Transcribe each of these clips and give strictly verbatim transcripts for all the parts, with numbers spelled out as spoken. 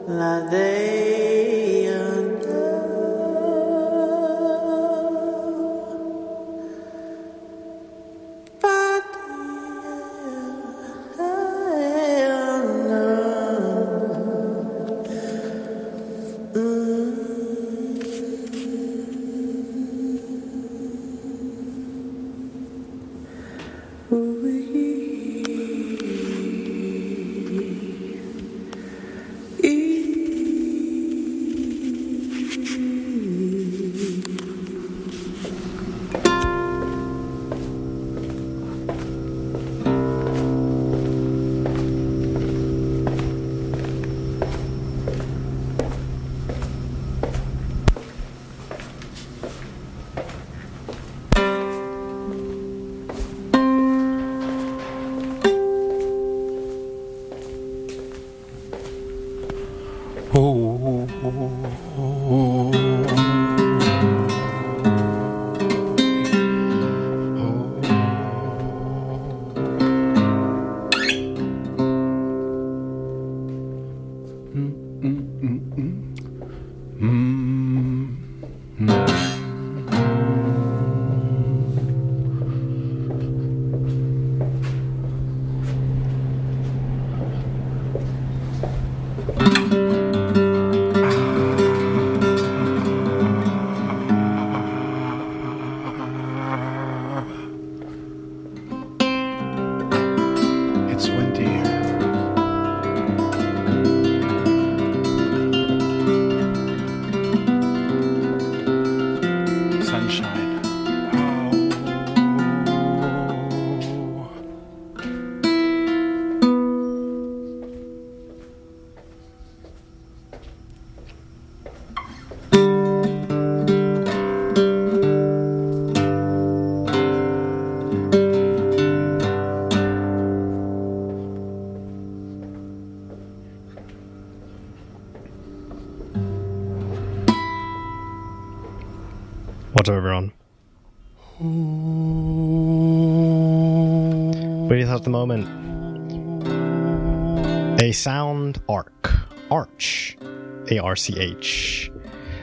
What's up, everyone? Breathe at the moment. A sound arc. Arch. A R C H.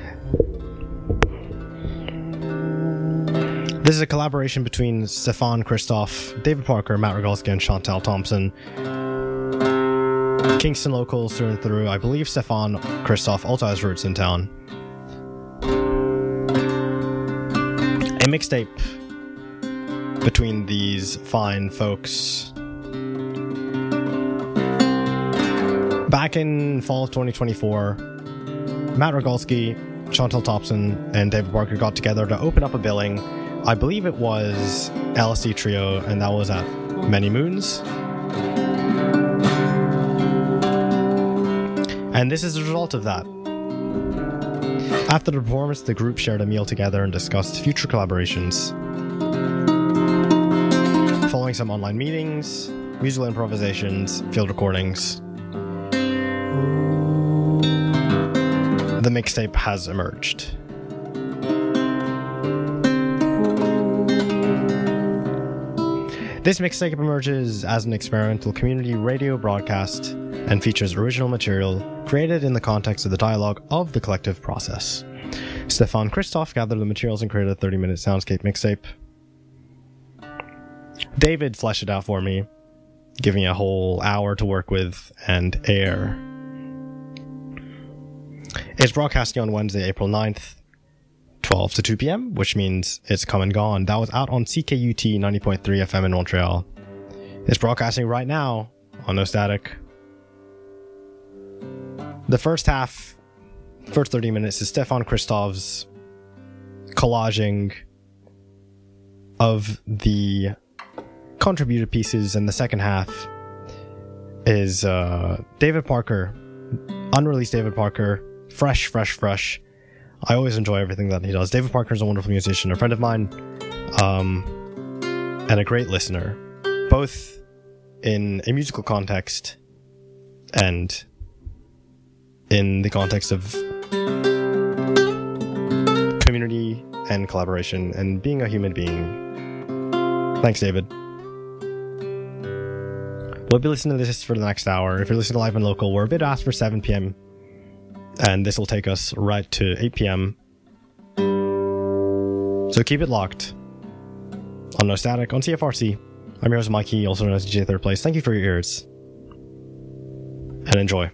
This is a collaboration between Stefan Christoff, David Parker, Matt Rogalski, and Chantal Thompson. Kingston locals through and through. I believe Stefan Christoff also has roots in town. A mixtape between these fine folks. Back in fall of twenty twenty-four, Matt Rogalski, Chantal Thompson, and David Parker got together to open up a billing. I believe it was L S D Trio, and that was at Many Moons. And this is the result of that. After the performance, the group shared a meal together and discussed future collaborations. Following some online meetings, musical improvisations, field recordings, the mixtape has emerged. This mixtape emerges as an experimental community radio broadcast and features original material created in the context of the dialogue of the collective process. Stefan Christoff gathered the materials and created a thirty-minute soundscape mixtape. David fleshed it out for me, giving me a whole hour to work with and air. It's broadcasting on Wednesday, April ninth, twelve to two p.m., which means it's come and gone. That was out on C K U T ninety point three F M in Montreal. It's broadcasting right now on No Static. The first half, first thirty minutes, is Stefan Christoff's collaging of the contributed pieces, and the second half is uh, David Parker, unreleased David Parker, fresh, fresh, fresh. I always enjoy everything that he does. David Parker is a wonderful musician, a friend of mine, um, and a great listener, both in a musical context and in the context of community and collaboration and being a human being. Thanks, David. We'll be listening to this for the next hour. If you're listening live and local, we're a bit asked for seven p.m. And this will take us right to eight p.m. So keep it locked on No Static, on C F R C. I'm your host, Mikey, also known as D J Third Place. Thank you for your ears. And enjoy.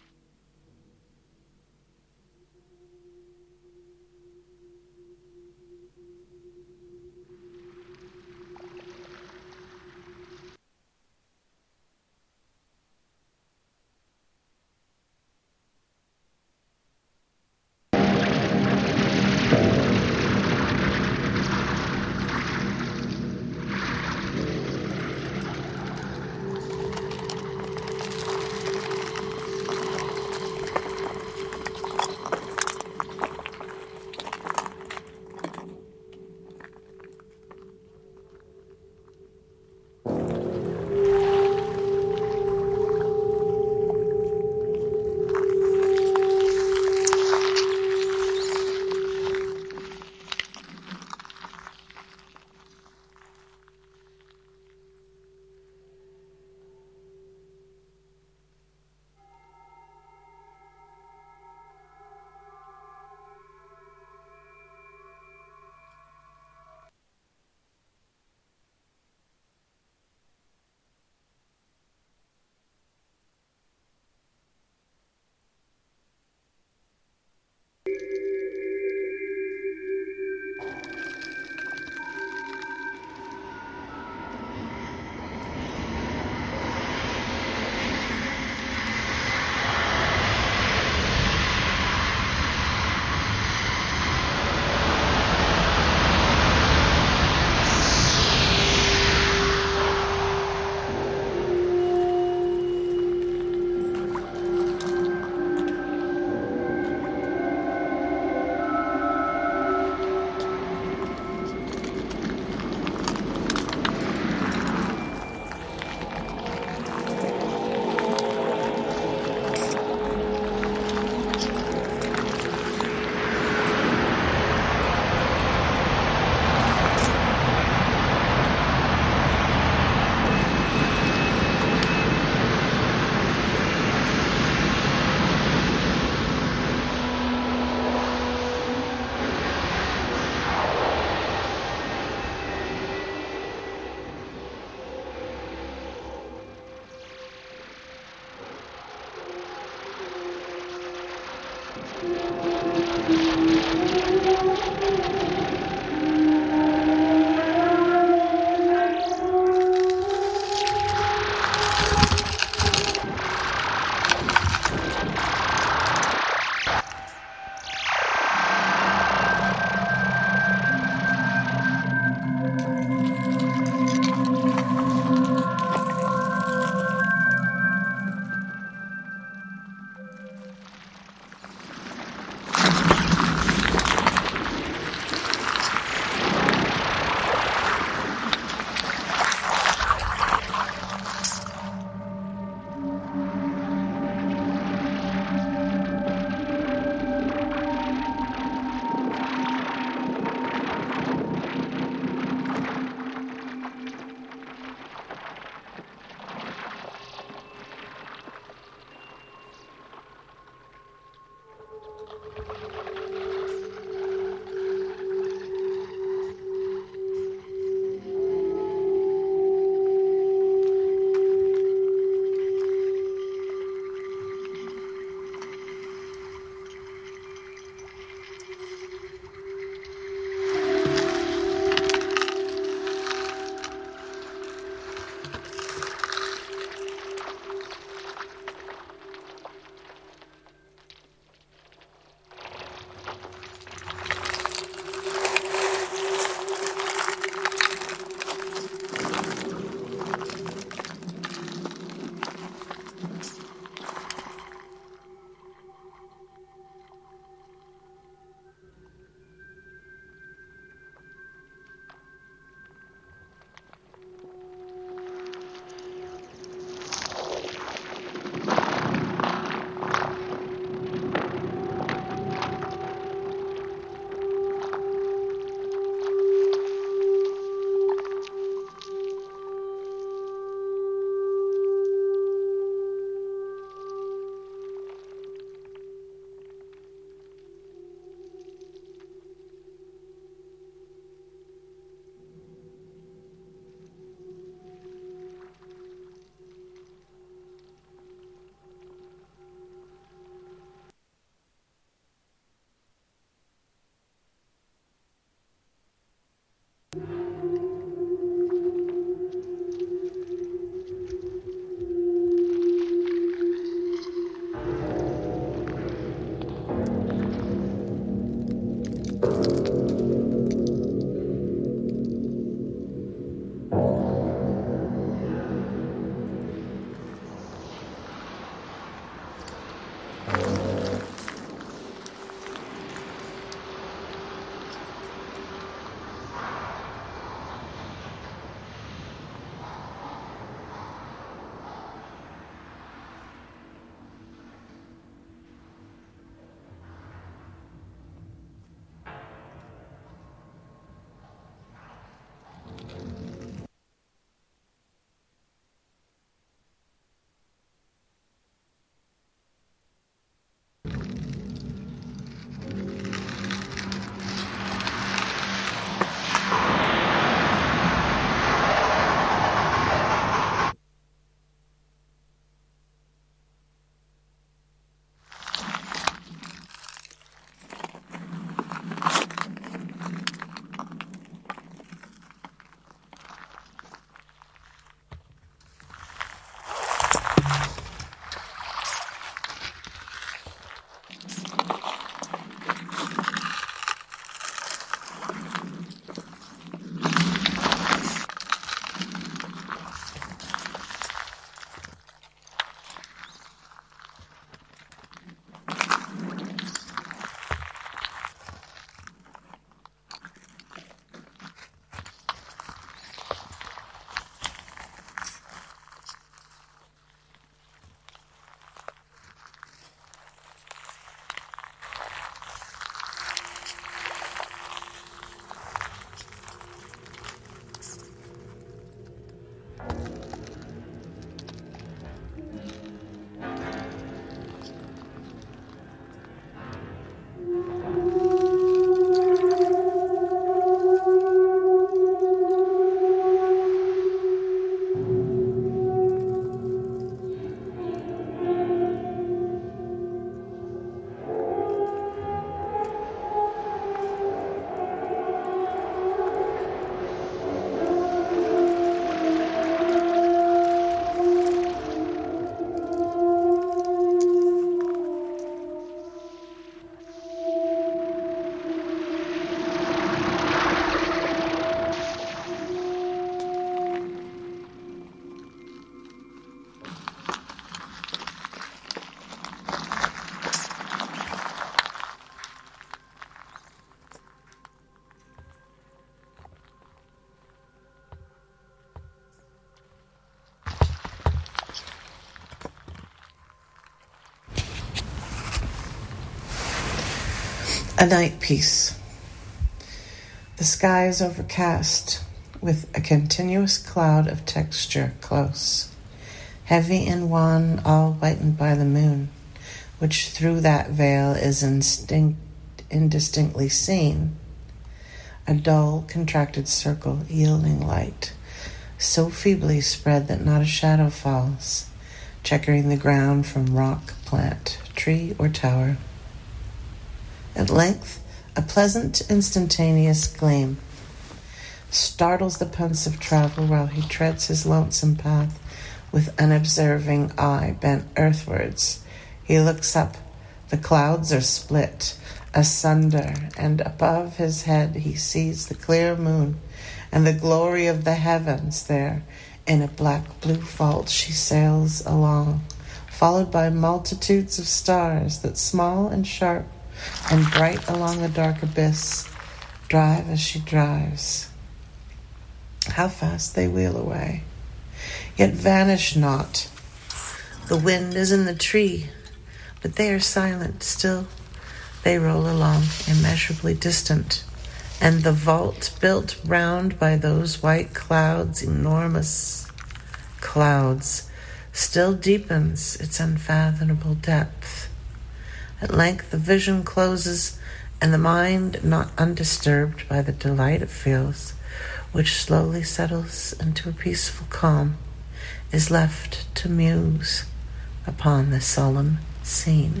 A night piece. The sky is overcast with a continuous cloud of texture close, heavy and wan, all whitened by the moon, which through that veil is instinct, indistinctly seen, a dull, contracted circle yielding light, so feebly spread that not a shadow falls, checkering the ground from rock, plant, tree, or tower. At length, a pleasant, instantaneous gleam startles the pensive traveler while he treads his lonesome path with unobserving eye bent earthwards. He looks up. The clouds are split asunder, and above his head he sees the clear moon and the glory of the heavens. There, in a black-blue vault, she sails along, followed by multitudes of stars that, small and sharp and bright along the dark abyss, drive as she drives. How fast they wheel away, yet vanish not. The wind is in the tree, but they are silent still. They roll along, immeasurably distant, and the vault built round by those white clouds, enormous clouds, still deepens its unfathomable depth. At length the vision closes, and the mind, not undisturbed by the delight it feels, which slowly settles into a peaceful calm, is left to muse upon the solemn scene.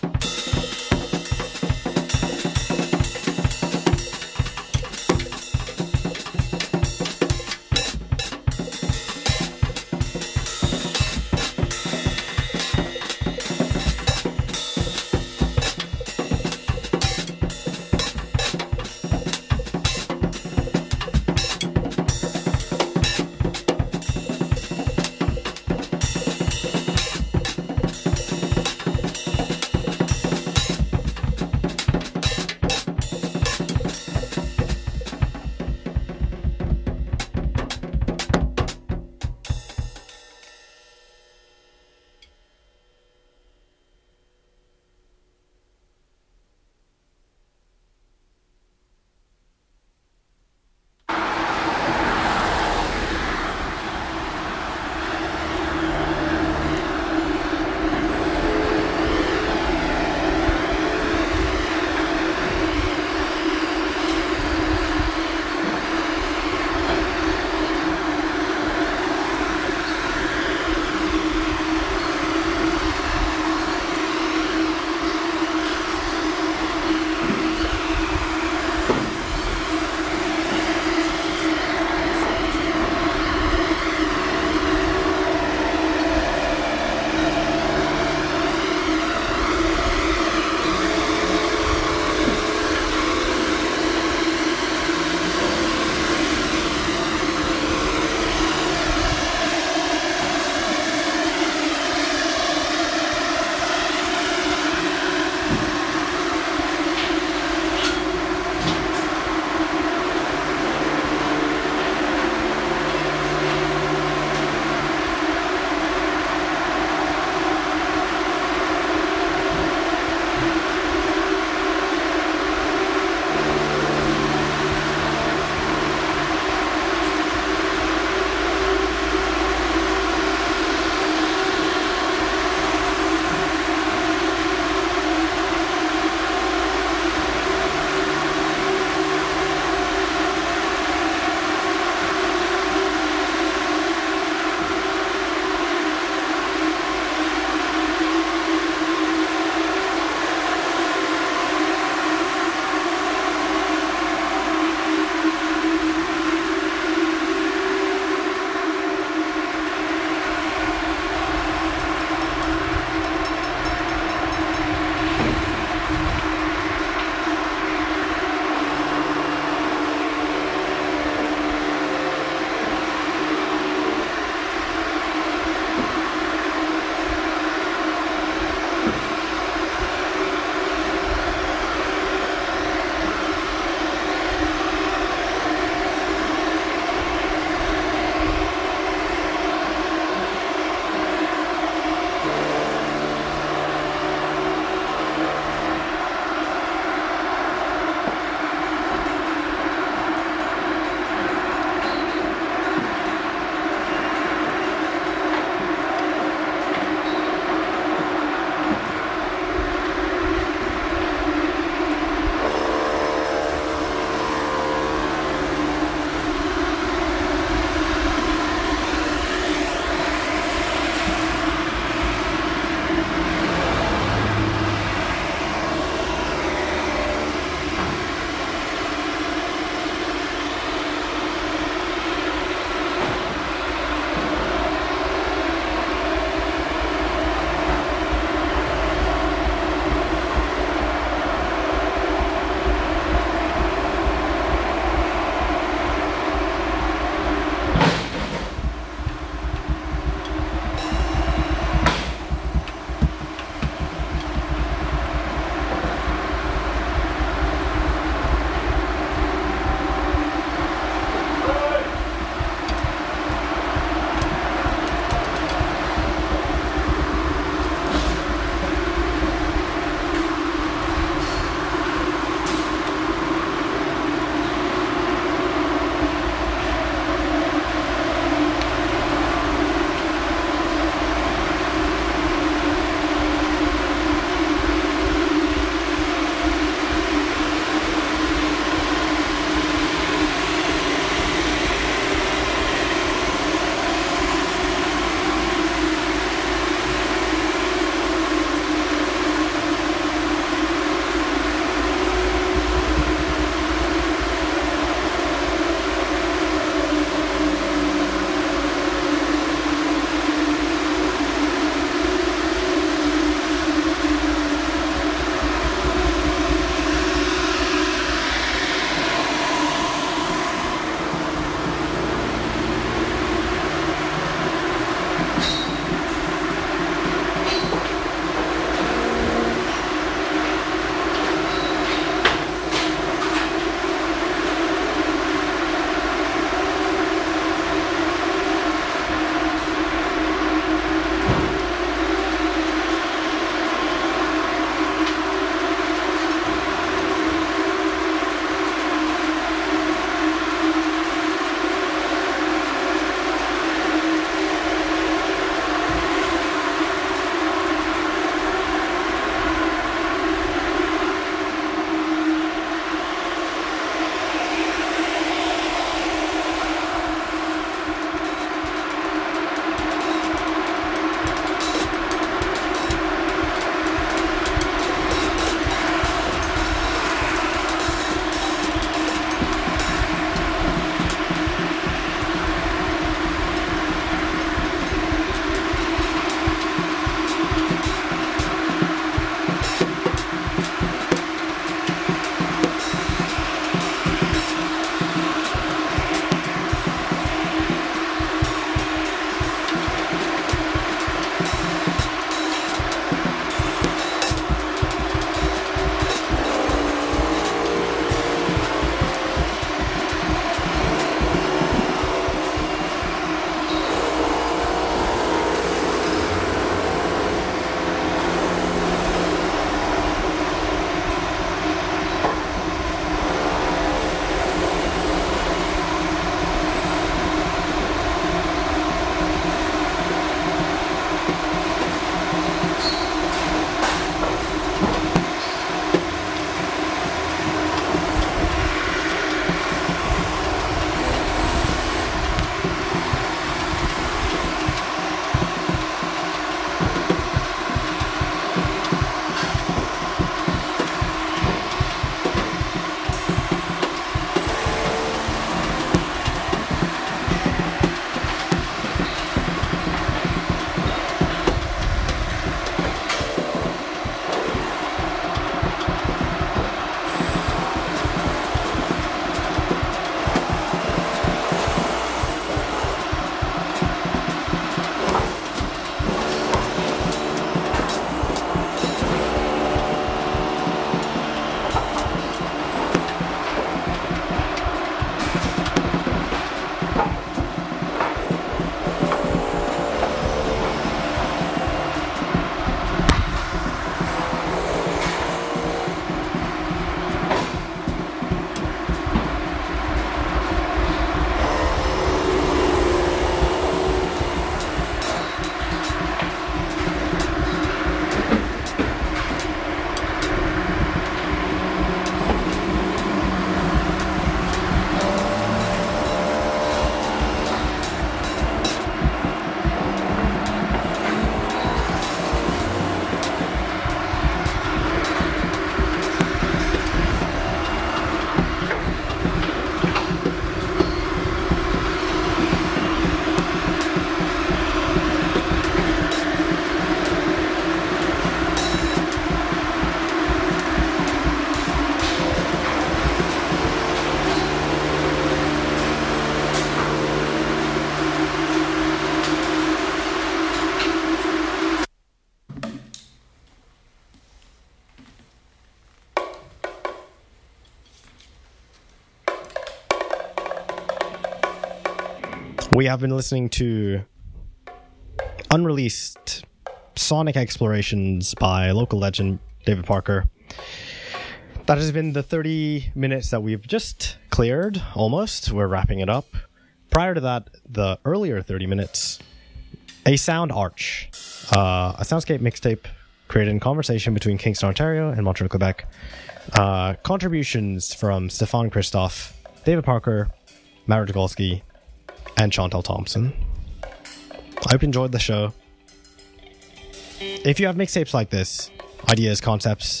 we have been listening to unreleased sonic explorations by local legend David Parker. That has been the thirty minutes that we've just cleared, almost. We're wrapping it up. Prior to that, the earlier thirty minutes, A Sound Arch, uh, a soundscape mixtape created in conversation between Kingston, Ontario and Montreal, Quebec. Uh, contributions from Stefan Christoph, David Parker, Mara Dugolsky, and Chantal Thompson. I hope you enjoyed the show. If you have mixtapes like this, ideas, concepts,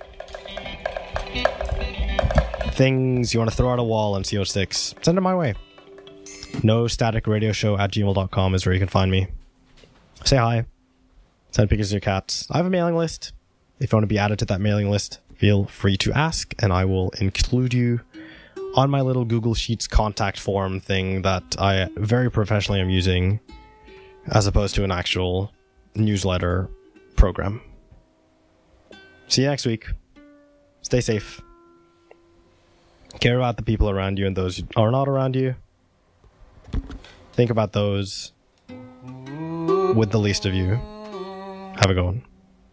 things you want to throw at a wall on C O six, send them my way. no static radio show at gmail dot com is where you can find me. Say hi. Send pictures of your cats. I have a mailing list. If you want to be added to that mailing list, feel free to ask, and I will include you on my little Google Sheets contact form thing that I very professionally am using as opposed to an actual newsletter program. See you next week. Stay safe. Care about the people around you and those who are not around you. Think about those with the least of you. Have a good one.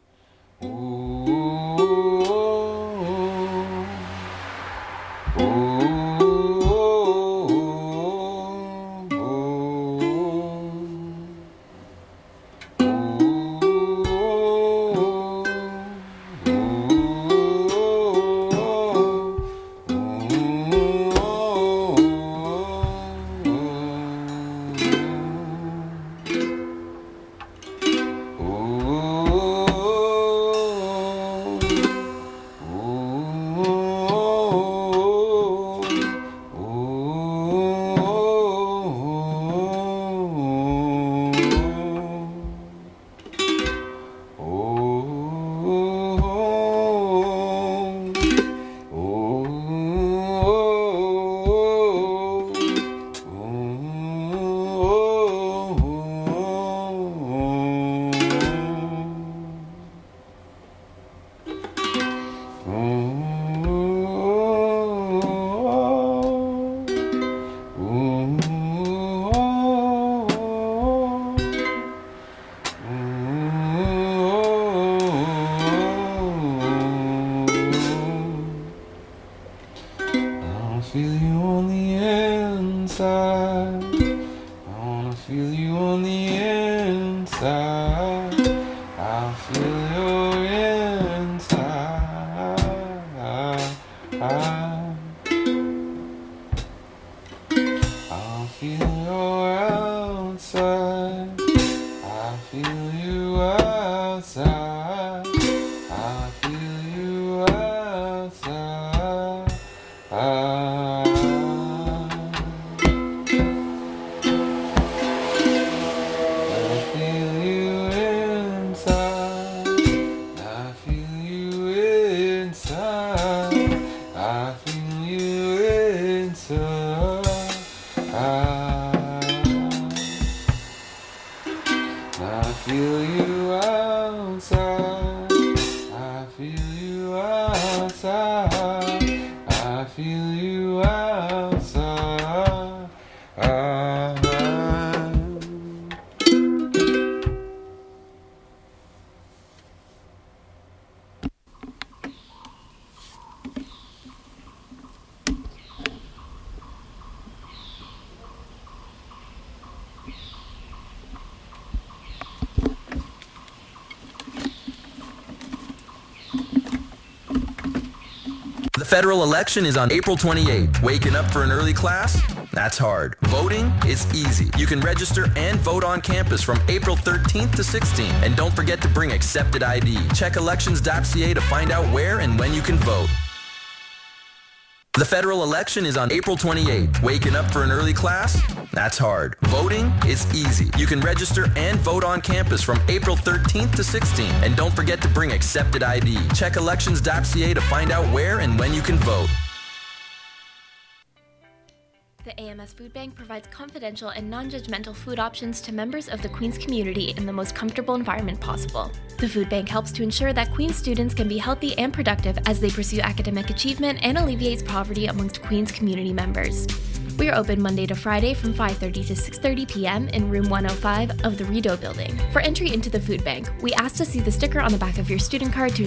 The federal election is on April twenty-eighth. Waking up for an early class? That's hard. Voting is easy. You can register and vote on campus from April thirteenth to sixteenth. And don't forget to bring accepted I D. Check elections dot c a to find out where and when you can vote. The federal election is on April twenty-eighth. Waking up for an early class? That's hard. Voting is easy. You can register and vote on campus from April thirteenth to sixteenth. And don't forget to bring accepted I D. Check elections dot c a to find out where and when you can vote. The A M S Food Bank provides confidential and non-judgmental food options to members of the Queen's community in the most comfortable environment possible. The Food Bank helps to ensure that Queen's students can be healthy and productive as they pursue academic achievement and alleviates poverty amongst Queen's community members. We are open Monday to Friday from five thirty to six thirty p.m. in room one oh five of the Rideau building. For entry into the food bank, we ask to see the sticker on the back of your student card to